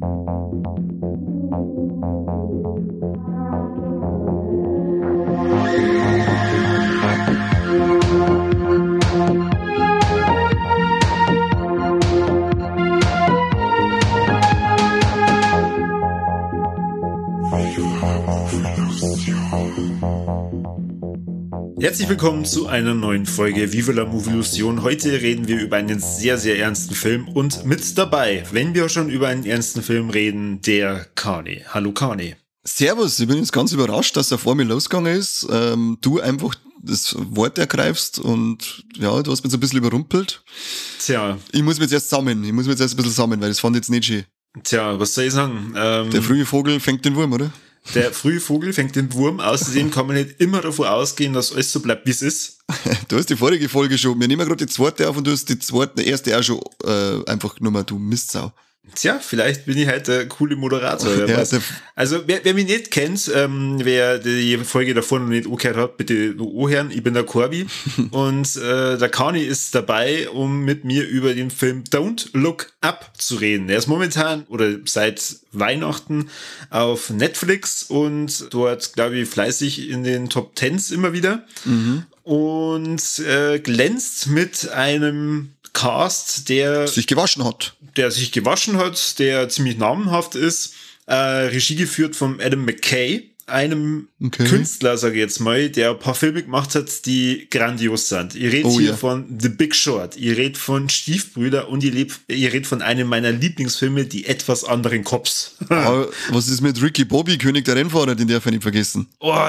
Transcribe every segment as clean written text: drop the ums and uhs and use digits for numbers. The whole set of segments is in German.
Herzlich willkommen zu einer neuen Folge Viva la Movielusion. Heute reden wir über einen sehr, sehr ernsten Film und mit dabei, wenn wir schon über einen ernsten Film reden, der Kani. Hallo Kani. Servus, ich bin jetzt ganz überrascht, dass er vor mir losgegangen ist. Du einfach das Wort ergreifst und ja, du hast mich so ein bisschen überrumpelt. Tja. Ich muss mich jetzt erst sammeln, ein bisschen sammeln, weil das fand ich jetzt nicht schön. Tja, was soll ich sagen? Der frühe Vogel fängt den Wurm, oder? Der frühe Vogel fängt den Wurm. Außerdem kann man nicht immer davon ausgehen, dass alles so bleibt, wie es ist. Du hast die vorige Folge schon, wir nehmen gerade die zweite auf und du hast die erste auch schon einfach nur mal, du Mistsau. Tja, vielleicht bin ich halt der coole Moderator. Ja, also, wer mich nicht kennt, wer die Folge davor noch nicht angehört hat, bitte noch anhören. Ich bin der Corby und der Kani ist dabei, um mit mir über den Film Don't Look Up zu reden. Er ist momentan oder seit Weihnachten auf Netflix und dort, glaube ich, fleißig in den Top 10s immer wieder. Mhm. Und glänzt mit einem Cast, der sich gewaschen hat, der ziemlich namenhaft ist, Regie geführt von Adam McKay, einem Künstler, sage ich jetzt mal, der ein paar Filme gemacht hat, die grandios sind. Ihr redet hier von The Big Short, ihr redet von Stiefbrüder und ihr redet von einem meiner Lieblingsfilme, die etwas anderen Cops. Was ist mit Ricky Bobby, König der Rennfahrer, den darf ich nicht vergessen.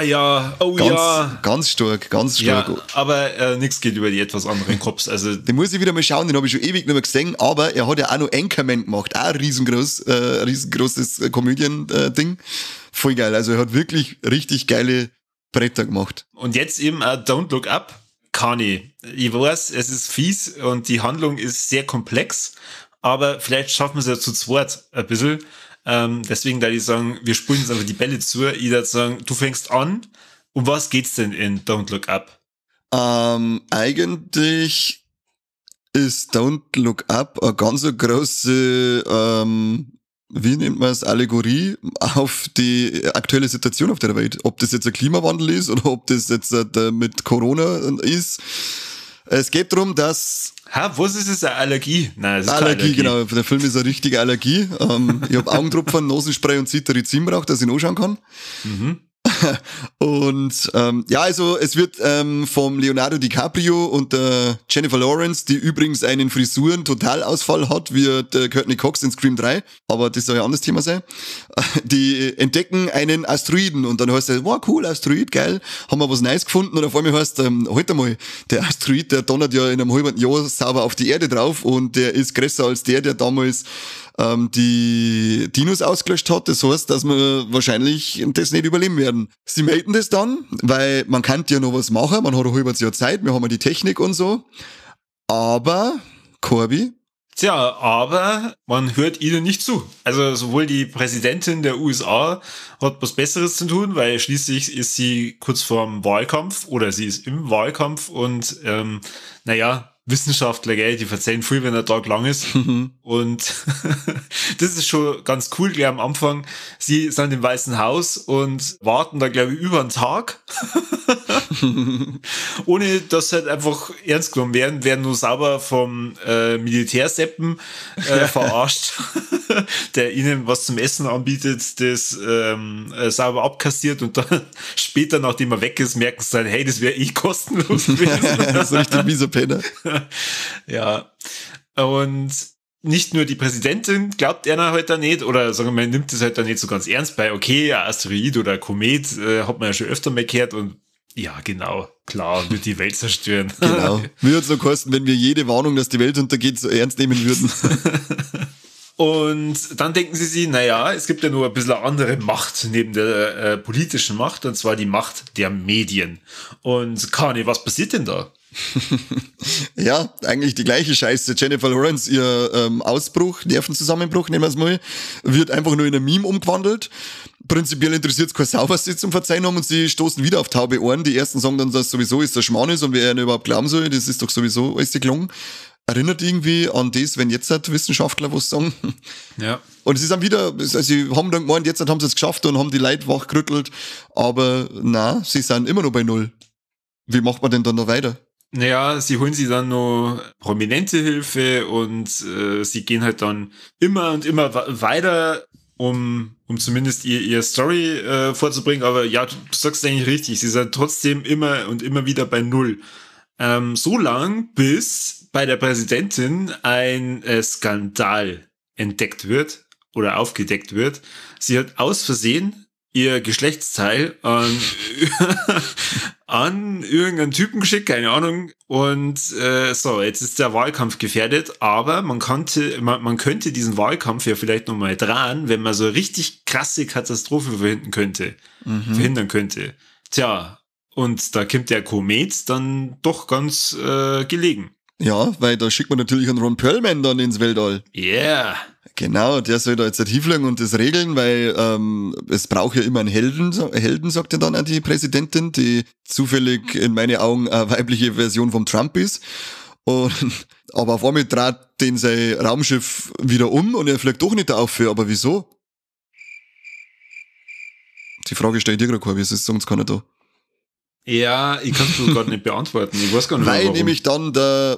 Ganz stark. Ja, aber nichts geht über die etwas anderen Cops. Also den muss ich wieder mal schauen, den habe ich schon ewig nicht mehr gesehen, aber er hat ja auch noch Anchorman gemacht, auch ein riesengroßes Komödien-Ding. Voll geil, also er hat wirklich richtig geile Bretter gemacht. Und jetzt eben Don't Look Up, Kani. Ich weiß, es ist fies und die Handlung ist sehr komplex, aber vielleicht schaffen wir es ja zu zweit ein bisschen. Deswegen da ich sagen, wir spulen jetzt einfach die Bälle zu. Ich würde sagen, du fängst an. Um was geht's denn in Don't Look Up? Eigentlich ist Don't Look Up eine ganz große wie nennt man es, Allegorie auf die aktuelle Situation auf der Welt. Ob das jetzt ein Klimawandel ist oder ob das jetzt mit Corona ist. Es geht darum, dass... Was ist es, eine Allergie? Nein, das ist keine Allergie, genau. Der Film ist eine richtige Allergie. Ich habe Augentropfen, Nasenspray und Cetirizin braucht, dass ich ihn anschauen kann. Mhm. Und also es wird vom Leonardo DiCaprio und der Jennifer Lawrence, die übrigens einen Frisuren-Totalausfall hat, wie der Courtney Cox in Scream 3, aber das soll ja ein anderes Thema sein, die entdecken einen Asteroiden und dann heißt es, wow, cool, Asteroid, geil, haben wir was Neues gefunden und auf einmal heißt halt einmal, der Asteroid, der donnert ja in einem halben Jahr sauber auf die Erde drauf und der ist größer als der damals die Dinos ausgelöscht hat. Das heißt, dass wir wahrscheinlich das nicht überleben werden. Sie melden das dann, weil man kann ja noch was machen, man hat ein halbes Jahr Zeit, wir haben ja die Technik und so. Aber, Corby? Tja, aber man hört ihnen nicht zu. Also sowohl die Präsidentin der USA hat was Besseres zu tun, weil schließlich ist sie kurz vorm Wahlkampf oder sie ist im Wahlkampf und Wissenschaftler, gell, die erzählen viel, wenn der Tag lang ist. Und das ist schon ganz cool, gleich am Anfang. Sie sind im Weißen Haus und warten da, glaube ich, über einen Tag. Ohne dass halt einfach ernst genommen werden nur sauber vom Militärseppen verarscht, der ihnen was zum Essen anbietet, das sauber abkassiert und dann später, nachdem er weg ist, merken sie dann, hey, das wäre kostenlos gewesen. Das ist richtig mieser Penner. Ja, und nicht nur die Präsidentin glaubt einer halt da nicht, oder sagen wir mal, nimmt es halt da nicht so ganz ernst bei, okay, ein Asteroid oder ein Komet hat man ja schon öfter mal gehört und ja, genau, klar, wird die Welt zerstören. Genau, würde es so kosten, wenn wir jede Warnung, dass die Welt untergeht, so ernst nehmen würden. Und dann denken sie sich, es gibt ja nur ein bisschen eine andere Macht neben der politischen Macht, und zwar die Macht der Medien. Und Kani, was passiert denn da? Ja, eigentlich die gleiche Scheiße. Jennifer Lawrence, ihr Nervenzusammenbruch, nehmen wir es mal, wird einfach nur in ein Meme umgewandelt. Prinzipiell interessiert es keine Sau, was sie zum Verzeihen haben, und sie stoßen wieder auf taube Ohren. Die ersten sagen dann, dass sowieso ist der Schmarrn ist und wer ihnen überhaupt glauben soll, das ist doch sowieso alles gelungen. Erinnert irgendwie an das, wenn jetzt halt Wissenschaftler was sagen. Ja. Und sie sind wieder, sie haben dann gemeint, jetzt haben sie es geschafft und haben die Leute wachgerüttelt, aber na, sie sind immer noch bei 0. Wie macht man denn dann noch weiter? Naja, sie holen sich dann noch prominente Hilfe und sie gehen halt dann immer und immer weiter, um zumindest ihr Story vorzubringen. Aber ja, du sagst eigentlich richtig, sie sind trotzdem immer und immer wieder bei 0. So lang, bis bei der Präsidentin ein Skandal entdeckt wird oder aufgedeckt wird. Sie hat aus Versehen ihr Geschlechtsteil an irgendeinen Typen geschickt, keine Ahnung. Und so, jetzt ist der Wahlkampf gefährdet, aber man könnte diesen Wahlkampf ja vielleicht nochmal drehen, wenn man so eine richtig krasse Katastrophe verhindern könnte. Tja, und da kommt der Komet dann doch ganz gelegen. Ja, weil da schickt man natürlich einen Ron Perlman dann ins Weltall. Yeah. Genau, der soll da jetzt hinfliegen und das regeln, weil es braucht ja immer einen Helden, sagt ja dann auch die Präsidentin, die zufällig in meinen Augen eine weibliche Version vom Trump ist. Aber auf einmal dreht den sein Raumschiff wieder um und er fliegt doch nicht auf für. Aber wieso? Die Frage stelle ich dir gerade, Corby, es ist sonst keiner da. Ja, ich kann es gerade nicht beantworten. Ich weiß gar nicht, weil warum. Nämlich dann der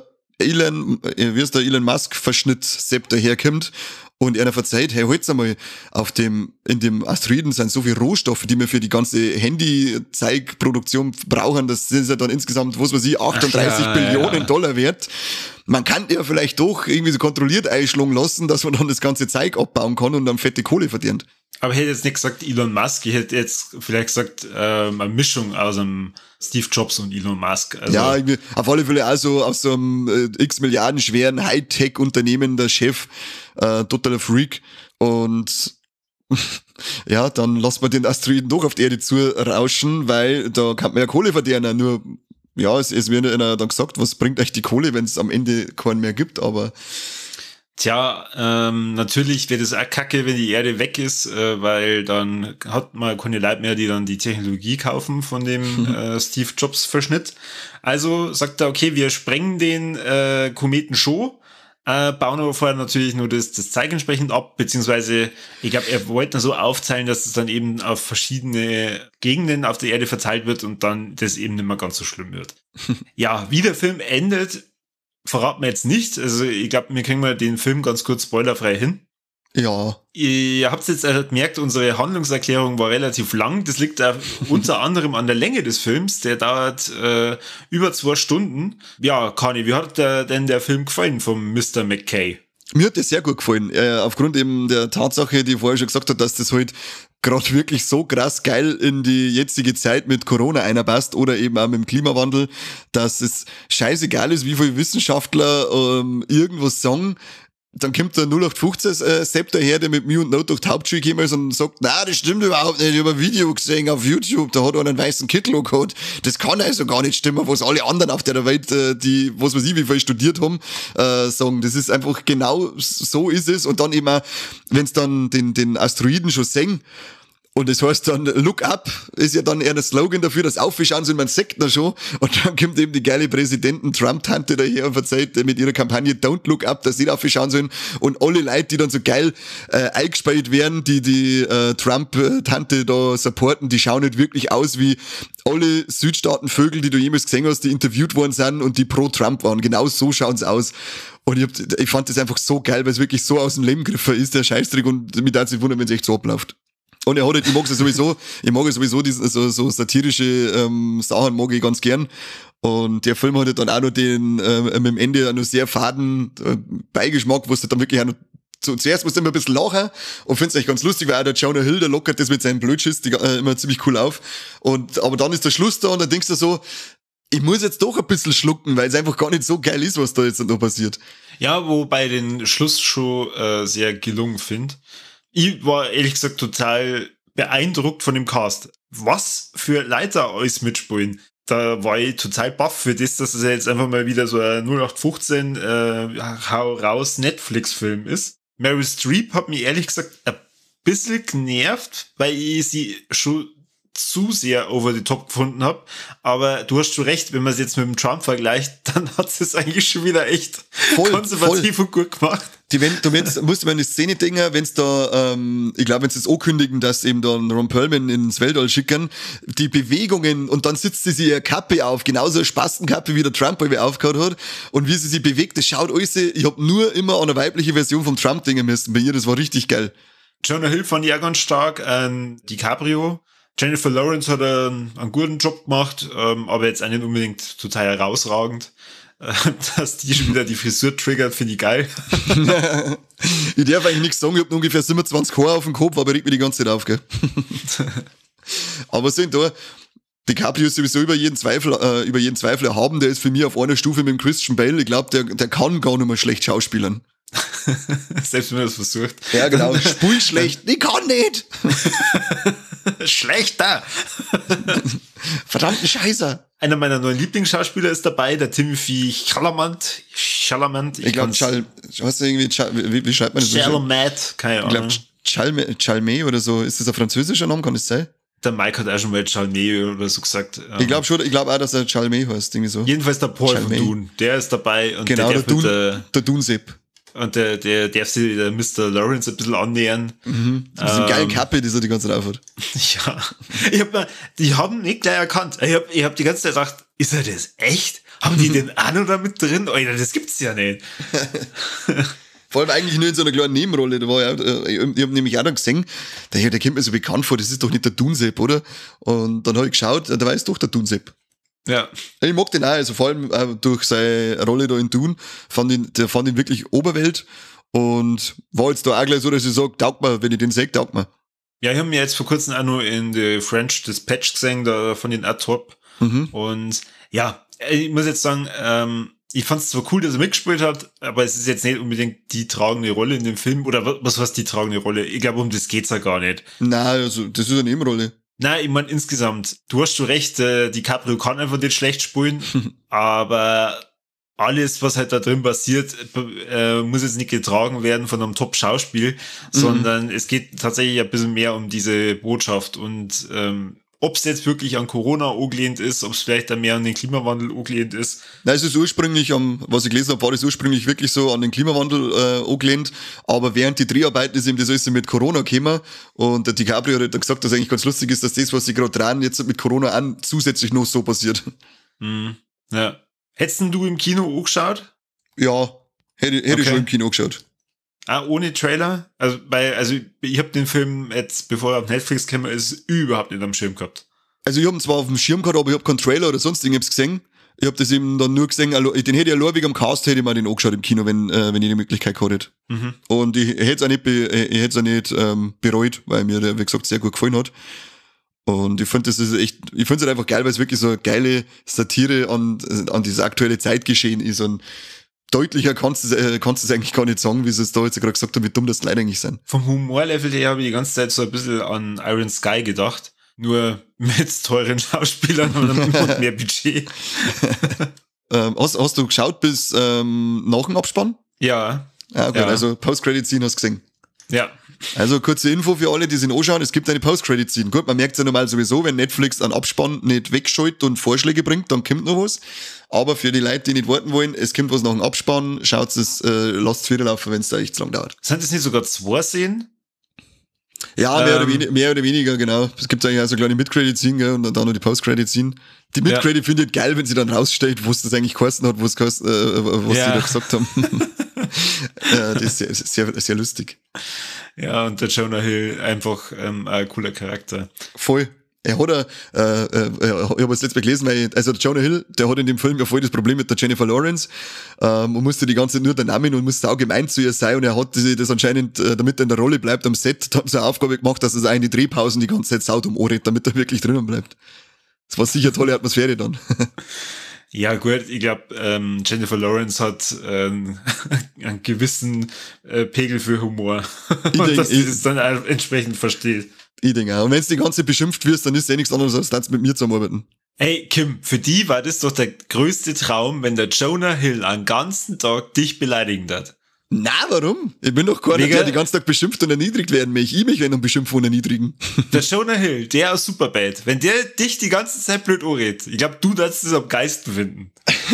Elon Musk-Verschnitt Sepp daherkommt und einer verzeiht, hey, halt's einmal, in dem Asteroiden sind so viele Rohstoffe, die wir für die ganze Handy-Zeigproduktion brauchen, das sind ja dann insgesamt, 38 Billionen Dollar wert. Man kann ja vielleicht doch irgendwie so kontrolliert einschlagen lassen, dass man dann das ganze Zeug abbauen kann und dann fette Kohle verdient. Aber ich hätte jetzt nicht gesagt Elon Musk, ich hätte jetzt vielleicht gesagt eine Mischung aus einem Steve Jobs und Elon Musk. Also ja, auf alle Fälle auch so aus so einem x Milliarden schweren Hightech-Unternehmen der Chef, totaler Freak. Und ja, dann lassen wir den Asteroiden doch auf die Erde zu rauschen, weil da kann man ja Kohle verdienen. Nur, ja, es wird ja dann gesagt, was bringt euch die Kohle, wenn es am Ende keinen mehr gibt, aber tja, natürlich wäre das auch kacke, wenn die Erde weg ist, weil dann hat man keine Leute mehr, die dann die Technologie kaufen von dem Steve Jobs Verschnitt. Also sagt er, okay, wir sprengen den Kometen schon, bauen aber vorher natürlich nur das Zeug entsprechend ab, beziehungsweise ich glaube, er wollte so aufteilen, dass es dann eben auf verschiedene Gegenden auf der Erde verteilt wird und dann das eben nicht mehr ganz so schlimm wird. Ja, wie der Film endet, verraten wir jetzt nicht. Also ich glaube, wir kriegen mal den Film ganz kurz spoilerfrei hin. Ja. Ihr habt jetzt gemerkt, unsere Handlungserklärung war relativ lang. Das liegt unter anderem an der Länge des Films. Der dauert über 2 Stunden. Ja, Kani, wie hat denn der Film gefallen vom Mr. McKay? Mir hat das sehr gut gefallen. Aufgrund eben der Tatsache, die ich vorher schon gesagt habe, dass das halt gerade wirklich so krass geil in die jetzige Zeit mit Corona einpasst oder eben auch mit dem Klimawandel, dass es scheißegal ist, wie viele Wissenschaftler irgendwas sagen. Dann kommt der 0815 Sepp daher, der mit mir und Not durch die Hauptschule gekommen ist und sagt, na, das stimmt überhaupt nicht, ich habe ein Video gesehen auf YouTube, da hat er einen weißen Kittel gehabt. Das kann also gar nicht stimmen, was alle anderen auf der Welt, die, was weiß ich, wie viel studiert haben, sagen. Das ist einfach genau so ist es. Und dann eben auch, wenn es dann den Asteroiden schon sehen, und das heißt dann, look up, ist ja dann eher ein Slogan dafür, dass aufschauen soll, man sagt da schon. Und dann kommt eben die geile Präsidenten-Trump-Tante daher und verzeiht mit ihrer Kampagne Don't Look Up, dass sie aufschauen sollen. Und alle Leute, die dann so geil eingespielt werden, die Trump-Tante da supporten, die schauen nicht wirklich aus wie alle Südstaaten-Vögel, die du jemals gesehen hast, die interviewt worden sind und die pro Trump waren. Genau so schauen sie aus. Und ich fand das einfach so geil, weil es wirklich so aus dem Leben gegriffen ist, der Scheißdreck. Und mich darf es nicht wundern, wenn es echt so abläuft. Und er hat halt, ich mag sowieso diese so satirische Sachen mag ich ganz gern. Und der Film hat halt dann auch noch den mit dem Ende auch noch sehr faden Beigeschmack, wo es dann wirklich auch noch zuerst musst du immer ein bisschen lachen und findest echt ganz lustig, weil auch der Jonah Hill, der lockert das mit seinem Blödschiss immer ziemlich cool auf. Aber dann ist der Schluss da und dann denkst du so, ich muss jetzt doch ein bisschen schlucken, weil es einfach gar nicht so geil ist, was da jetzt noch passiert. Ja, wobei den Schluss schon sehr gelungen finde. Ich war ehrlich gesagt total beeindruckt von dem Cast. Was für Leute alles mitspielen. Da war ich total baff für das, dass es jetzt einfach mal wieder so ein 0815 hau raus Netflix-Film ist. Meryl Streep hat mich ehrlich gesagt ein bisschen genervt, weil ich sie schon zu sehr over the top gefunden habe. Aber du hast schon recht, wenn man es jetzt mit dem Trump vergleicht, dann hat es eigentlich schon wieder echt konservativ und gut gemacht. Musst du mal eine Szene denken, wenn es da, ich glaube, wenn sie es ankündigen, dass eben dann Ron Perlman ins Weltall schicken, die Bewegungen und dann sitzt sie ihre Kappe auf, genauso eine Spastenkappe wie der Trump aufgehört hat und wie sie sich bewegt, das schaut alles, ich hab nur immer an eine weibliche Version vom Trump denken müssen bei ihr, das war richtig geil. Jonah Hill fand ich auch ganz stark, DiCaprio. Jennifer Lawrence hat einen guten Job gemacht, aber jetzt auch nicht unbedingt total herausragend. Dass die schon wieder die Frisur triggert, finde ich geil. Ich darf eigentlich nichts sagen, ich hab nur ungefähr 27 Haare auf dem Kopf, aber regt mich die ganze Zeit auf, gell? Aber sind da, DiCaprio ist sowieso über jeden Zweifel erhaben, der ist für mich auf einer Stufe mit dem Christian Bale, ich glaube, der kann gar nicht mehr schlecht schauspielern. Selbst wenn man das versucht. Ja, genau, spiel schlecht, ich kann nicht! Schlechter! Verdammten Scheiße! Einer meiner neuen Lieblingsschauspieler ist dabei, der Timothy Chalamet. Ich glaube, wie schreibt man das? Chalamet, keine Ahnung. Ich glaube, Chalmet oder so. Ist das ein französischer Name? Kann das sein? Der Mike hat auch schon mal Chalmet oder so gesagt. Ich glaube auch, dass er Chalmet heißt, irgendwie so. Jedenfalls der Paul von Dune, der ist dabei. Und genau, der Dune-Sepp. Und der darf sich der Mr. Lawrence ein bisschen annähern. Mhm. Mit diesem geilen Kappe, die so die ganze Zeit aufhat. Ja. Die haben nicht gleich erkannt. Ich hab die ganze Zeit gedacht, ist er das echt? Haben die den auch noch da mit drin? Alter, das gibt's ja nicht. Vor allem eigentlich nur in so einer kleinen Nebenrolle. Da war ich hab nämlich auch dann gesehen, der kommt mir so bekannt vor, das ist doch nicht der Dune-Sepp, oder? Und dann habe ich geschaut, da war es doch der Dune-Sepp. Ja. Ich mag den auch, also vor allem durch seine Rolle da in Dune, fand ihn wirklich Oberwelt und war jetzt da auch gleich so, dass ich sage, taugt mir, wenn ich den sehe, taugt mir. Ja, ich habe mir jetzt vor kurzem auch nur in The French Dispatch gesehen, da von den top. Und ja, ich muss jetzt sagen, ich fand es zwar cool, dass er mitgespielt hat, aber es ist jetzt nicht unbedingt die tragende Rolle in dem Film, oder was heißt die tragende Rolle? Ich glaube, um das geht's ja gar nicht. Nein, also das ist eine Nebenrolle. Nein, ich meine insgesamt, du hast schon recht, DiCaprio kann einfach nicht schlecht spielen, aber alles, was halt da drin passiert, muss jetzt nicht getragen werden von einem Top-Schauspiel, sondern es geht tatsächlich ein bisschen mehr um diese Botschaft und ob es jetzt wirklich an Corona angelehnt ist, ob es vielleicht dann mehr an den Klimawandel angelehnt ist. Nein, es ist ursprünglich, was ich gelesen habe, war das ursprünglich wirklich so an den Klimawandel angelehnt, aber während die Dreharbeiten ist eben das alles mit Corona gekommen und der DiCaprio hat gesagt, dass eigentlich ganz lustig ist, dass das, was sie gerade dran jetzt mit Corona an, zusätzlich noch so passiert. Ja. Hättest du im Kino angeschaut? Ja, hätte ich schon im Kino geschaut. Ah, ohne Trailer? Also ich habe den Film jetzt, bevor er auf Netflix kam, ist überhaupt nicht am Schirm gehabt. Also ich habe ihn zwar auf dem Schirm gehabt, aber ich habe keinen Trailer oder sonst irgendwas gesehen. Ich habe das eben dann nur gesehen, den hätte ich allein wegen am Cast hätte ich mir den angeschaut im Kino, wenn ich die Möglichkeit gehabt hätte. Und ich hätte es auch nicht bereut, weil mir der, wie gesagt, sehr gut gefallen hat. Und ich finde es halt einfach geil, weil es wirklich so eine geile Satire an dieses aktuelle Zeitgeschehen ist und deutlicher kannst du es eigentlich gar nicht sagen, wie sie es da jetzt gerade gesagt haben, wie dumm das die Leute eigentlich sind. Vom Humorlevel her habe ich die ganze Zeit so ein bisschen an Iron Sky gedacht. Nur mit teuren Schauspielern und mehr Budget. Hast du geschaut bis nach dem Abspann? Ja. Ah, gut, ja. Also Post-Credit-Scene hast du gesehen. Ja. Also kurze Info für alle, die sich anschauen, es gibt eine Post-Credit-Scene. Gut, man merkt es ja normal sowieso, wenn Netflix einen Abspann nicht wegschaltet und Vorschläge bringt, dann kommt noch was. Aber für die Leute, die nicht warten wollen, es kommt was nach dem Abspann, lasst es wieder laufen, wenn es da echt zu lang dauert. Sind das nicht sogar 2 Szenen? Ja, mehr oder weniger, genau. Es gibt eigentlich auch so eine kleine Mid-Credit-Scene, und dann noch die Post-Credit-Scene. Die Mid-Credit findet geil, wenn sie dann raussteht, wo es das eigentlich geheißen hat, was sie da gesagt haben. Das ist sehr, sehr lustig. Ja, und der Jonah Hill einfach ein cooler Charakter. Voll. Er hat ich habe es letztes Mal gelesen, also der Jonah Hill, der hat in dem Film ja voll das Problem mit der Jennifer Lawrence und musste die ganze Zeit nur den Namen und musste auch gemein zu ihr sein und er hat das anscheinend, damit er in der Rolle bleibt am Set, haben sie eine Aufgabe gemacht, dass er in die Drehpausen die ganze Zeit saut umredet, damit er wirklich drinnen bleibt. Das war sicher eine tolle Atmosphäre dann. Ja gut, ich glaube, Jennifer Lawrence hat einen gewissen Pegel für Humor. Und dass sie das dann entsprechend versteht. Ich denke auch. Und wenn es die ganze Zeit beschimpft wirst, dann ist es nichts anderes, als das mit mir zusammenarbeiten. Ey, Kim, für die war das doch der größte Traum, wenn der Jonah Hill einen ganzen Tag dich beleidigen hat. Na, warum? Ich bin doch keiner, der die ganze Tag beschimpft und erniedrigt werden möchte. Ich mich, wenn beschimpfen und erniedrigen. Der Jonah Hill, der aus Superbad, wenn der dich die ganze Zeit blöd anredet, ich glaube, du darfst das am geilsten finden.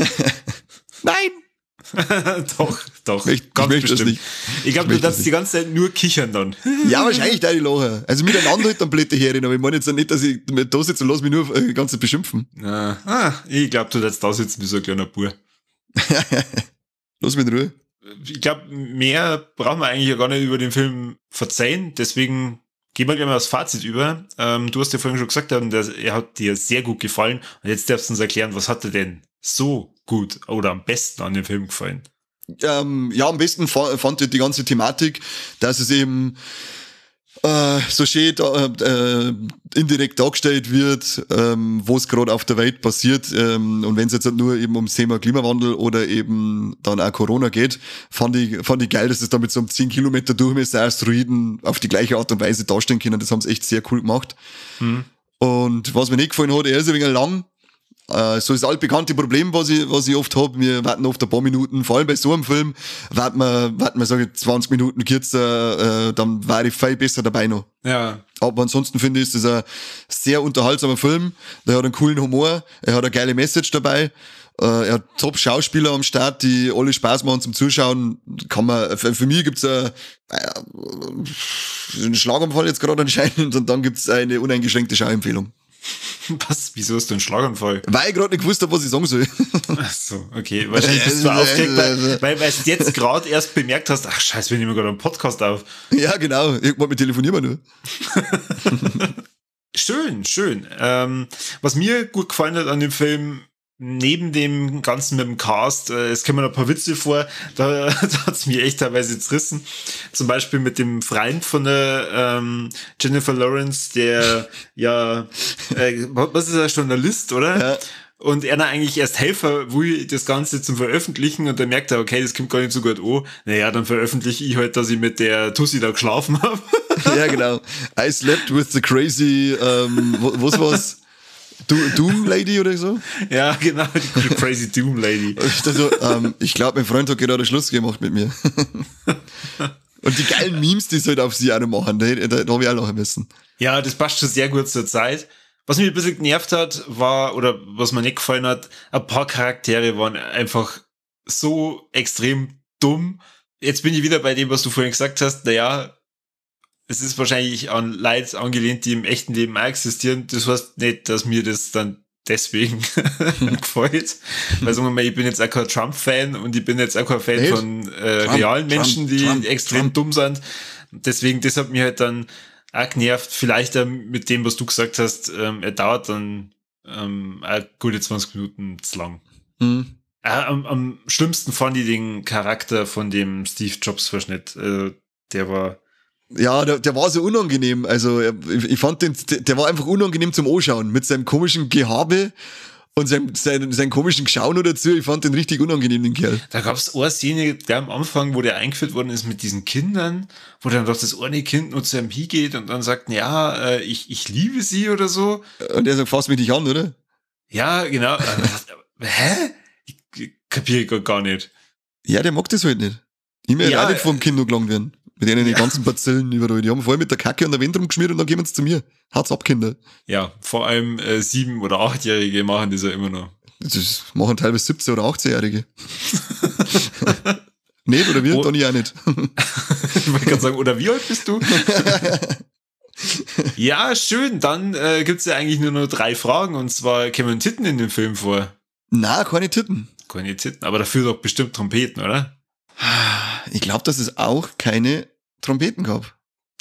Nein! Doch. Ich möchte das nicht. Ich glaube, du darfst die ganze Zeit nur kichern dann. Ja, wahrscheinlich da die Lachen. Also miteinander halt dann blöde Herren, aber ich meine jetzt nicht, dass ich da sitze und lass mich nur die ganze Zeit beschimpfen. Ich glaube, du darfst da sitzen wie so ein kleiner Bub. Lass mich in Ruhe. Ich glaube, mehr brauchen wir eigentlich ja gar nicht über den Film verzeihen, deswegen gehen wir gleich mal aufs Fazit über. Du hast ja vorhin schon gesagt, er hat dir sehr gut gefallen und jetzt darfst du uns erklären, was hat dir denn so gut oder am besten an dem Film gefallen? Ja, am besten fand ich die ganze Thematik, dass es eben so schön indirekt dargestellt wird, wo es gerade auf der Welt passiert. Und wenn es jetzt nur eben ums Thema Klimawandel oder eben dann auch Corona geht, fand ich geil, dass es da mit so einem 10 Kilometer Durchmesser Asteroiden auf die gleiche Art und Weise darstellen können. Das haben sie echt sehr cool gemacht. Und was mir nicht gefallen hat, er ist ein wenig lang. So das altbekannte Problem, was ich oft habe, wir warten oft ein paar Minuten, vor allem bei so einem Film, warten wir sage ich, 20 Minuten kürzer, dann war ich viel besser dabei noch. Ja. Aber ansonsten finde ich, ist das ein sehr unterhaltsamer Film, der hat einen coolen Humor, er hat eine geile Message dabei, er hat Top-Schauspieler am Start, die alle Spaß machen zum Zuschauen, für mich gibt's einen Schlaganfall jetzt gerade anscheinend und dann gibt's eine uneingeschränkte Schauempfehlung. Was? Wieso hast du einen Schlaganfall? Weil ich gerade nicht gewusst habe, was ich sagen soll. Ach so, okay. Wahrscheinlich bist du aufgeregt, weil du jetzt gerade erst bemerkt hast, ach scheiße, wir nehmen gerade einen Podcast auf. Ja, genau. Irgendwann mit telefonieren wir nur. Schön. Was mir gut gefallen hat an dem Film, neben dem Ganzen mit dem Cast, es kommen ein paar Witze vor, da hat's mir echt teilweise zerrissen. Zum Beispiel mit dem Freund von der Jennifer Lawrence, der was ist er, Journalist, oder? Ja. Und er eigentlich erst Helfer will, das Ganze zum Veröffentlichen und dann merkt er, okay, das kommt gar nicht so gut an. Naja, dann veröffentliche ich halt, dass ich mit der Tussi da geschlafen habe. Ja, genau. I slept with the crazy, was war's? Doom Lady oder so? Ja, genau, die Crazy Doom Lady. Also, ich glaube, mein Freund hat gerade Schluss gemacht mit mir. Und die geilen Memes, die sie halt auf sie auch noch machen, da habe ich auch lachen müssen. Ja, das passt schon sehr gut zur Zeit. Was mich ein bisschen genervt hat, oder was mir nicht gefallen hat, ein paar Charaktere waren einfach so extrem dumm. Jetzt bin ich wieder bei dem, was du vorhin gesagt hast, naja, es ist wahrscheinlich an Leute angelehnt, die im echten Leben auch existieren. Das heißt nicht, dass mir das dann deswegen gefällt. Weil sagen wir mal, ich bin jetzt auch kein Trump-Fan und ich bin jetzt auch kein Fan von realen Menschen, die extrem dumm sind. Deswegen, das hat mich halt dann auch genervt. Vielleicht mit dem, was du gesagt hast, er dauert dann auch gute 20 Minuten zu lang. Am schlimmsten fand ich den Charakter von dem Steve Jobs-Verschnitt. Der war... Ja, der war so unangenehm. Also ich fand der war einfach unangenehm zum Anschauen. Mit seinem komischen Gehabe und seinem komischen Geschauen nur dazu. Ich fand den richtig unangenehm, den Kerl. Da gab es eine Szene, der am Anfang, wo der eingeführt worden ist mit diesen Kindern, wo dann doch das eine Kind nur zu einem hingeht und dann sagt, ja, ich liebe sie oder so. Und er sagt, fass mich nicht an, oder? Ja, genau. Hä? Ich kapiere gar nicht. Ja, der mag das halt nicht. Ich möchte auch nicht vom Kind nur gelangt werden. Mit denen die ganzen Bazillen überall. Die haben vorher mit der Kacke und der Wind rumgeschmiert und dann gehen sie zu mir. Hart's ab, Kinder. Ja, vor allem 7- oder 8-Jährige machen das ja immer noch. Das machen teilweise 17- oder 18-Jährige. Nicht, oder wir? Dann ich auch nicht. Ich wollte gerade sagen, oder wie alt bist du? Ja, schön. Dann gibt's ja eigentlich nur noch 3 Fragen und zwar kommen Titten in dem Film vor. Na, keine Titten. Keine Titten, aber dafür doch bestimmt Trompeten, oder? Ich glaube, dass es auch keine Trompeten gab.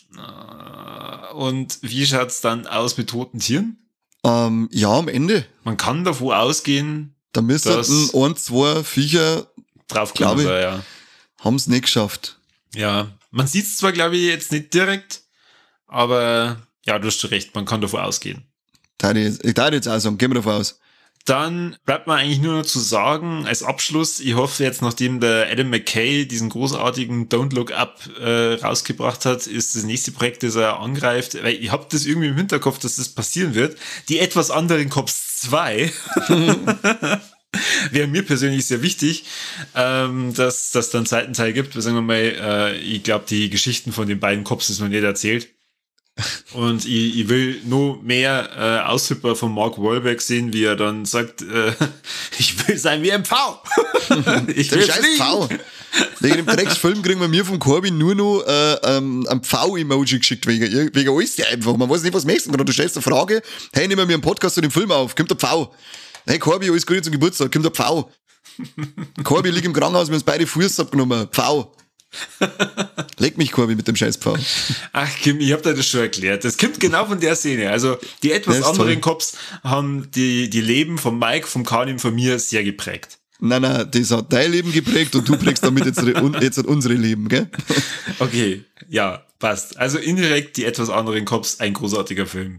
Und wie schaut's dann aus mit toten Tieren? Ja, am Ende. Man kann davon ausgehen, da müssten 1, 2 Viecher draufgekommen sein, ja. Haben es nicht geschafft. Ja, man sieht's zwar, glaube ich, jetzt nicht direkt, aber ja, du hast schon recht, man kann davon ausgehen. Ich darf jetzt auch sagen, gehen wir davon aus. Dann bleibt mir eigentlich nur noch zu sagen, als Abschluss, ich hoffe jetzt, nachdem der Adam McKay diesen großartigen Don't Look Up rausgebracht hat, ist das nächste Projekt, das er angreift, weil ich habe das irgendwie im Hinterkopf, dass das passieren wird, die etwas anderen Cops 2. wäre mir persönlich sehr wichtig, dass das dann einen zweiten Teil gibt. Sagen wir mal, ich glaube, die Geschichten von den beiden Cops ist noch nicht erzählt. Und ich will nur mehr Aushüpper von Mark Wahlberg sehen, wie er dann sagt, ich will sein wie ein Pfau. Ich will scheiß Pfau. Wegen dem Drecksfilm kriegen wir mir vom Corbin nur noch ein Pfau-Emoji geschickt, wegen alles einfach. Man weiß nicht, was möchtest du. Du stellst eine Frage, hey, nehmen wir mir einen Podcast zu dem Film auf, kommt der Pfau. Hey Corby, alles Gute zum Geburtstag, kommt der Pfau. Corby liegt im Krankenhaus, wir haben uns beide Füße abgenommen. Pfau. Leg mich, Corby, mit dem scheiß Pfau. Ach Kim, ich hab dir das schon erklärt. Das kommt genau von der Szene. Also die etwas anderen Cops haben die Leben von Mike, vom Kanim, von mir sehr geprägt. Nein, das hat dein Leben geprägt und du prägst damit jetzt unsere Leben, gell? Okay, ja, passt. Also indirekt die etwas anderen Cops, ein großartiger Film.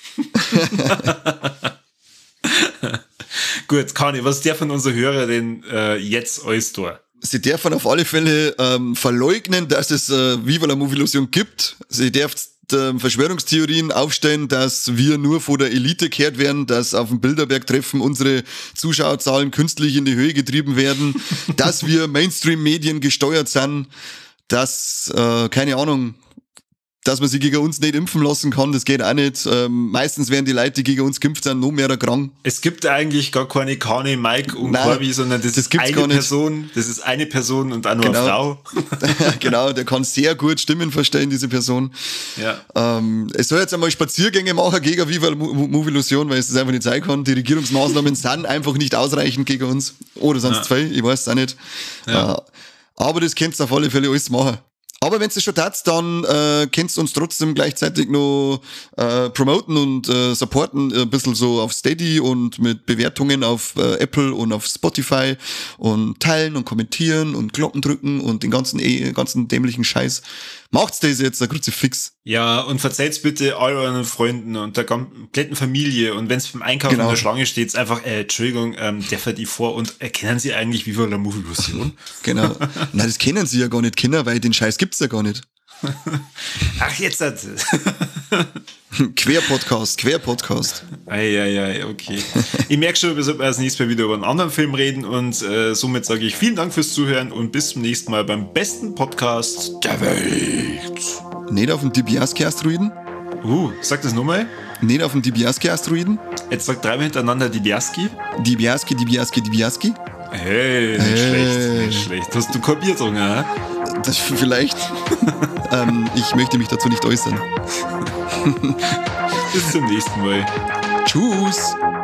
Gut, Kani, was darf von unser Hörer denn jetzt alles tun? Sie dürfen auf alle Fälle verleugnen, dass es Viva la Movilusion gibt. Sie dürfen Verschwörungstheorien aufstellen, dass wir nur vor der Elite kehrt werden, dass auf dem Bilderberg-Treffen unsere Zuschauerzahlen künstlich in die Höhe getrieben werden, dass wir Mainstream-Medien gesteuert sind, dass, keine Ahnung, dass man sich gegen uns nicht impfen lassen kann, das geht auch nicht. Meistens werden die Leute, die gegen uns geimpft sind, noch mehr krank. Es gibt eigentlich gar keine Kani, Mike und Corby, sondern das ist eine Person. Das ist eine Person und auch nur eine Frau. Genau, der kann sehr gut Stimmen verstellen, diese Person. Ja. Es soll jetzt einmal Spaziergänge machen gegen Viva la Movilusion, weil es das einfach nicht sein kann. Die Regierungsmaßnahmen sind einfach nicht ausreichend gegen uns. Oder sind es zwei, ich weiß es auch nicht. Ja. Aber das könnt ihr auf alle Fälle alles machen. Aber wenn es schon tat, dann könnt ihr uns trotzdem gleichzeitig noch promoten und supporten, ein bisschen so auf Steady und mit Bewertungen auf Apple und auf Spotify und teilen und kommentieren und Glocken drücken und den ganzen dämlichen Scheiß. Macht's das jetzt, ein Kruzifix. Ja, und verzeiht's bitte all euren Freunden und der kompletten Familie. Und wenn's beim Einkaufen in der Schlange steht, einfach, Entschuldigung, der fährt die vor und kennen Sie eigentlich Viva la Movilusion? Genau. Nein, das kennen Sie ja gar nicht, Kinder, weil den Scheiß gibt's ja gar nicht. Ach, jetzt hat Quer-Podcast. Ei, okay. Ich merke schon, wir sollten als nächstes Mal wieder über einen anderen Film reden und somit sage ich vielen Dank fürs Zuhören und bis zum nächsten Mal beim besten Podcast der Welt. Nicht auf dem Dibiaski-Asteroiden? Sag das nochmal. Nicht auf dem Dibiaski-Asteroiden? Jetzt sag dreimal hintereinander Dibiaski. Dibiaski. Hey, nicht schlecht. Hast du kein Bier getrunken, hä? Das vielleicht. Ich möchte mich dazu nicht äußern. Bis zum nächsten Mal. Tschüss.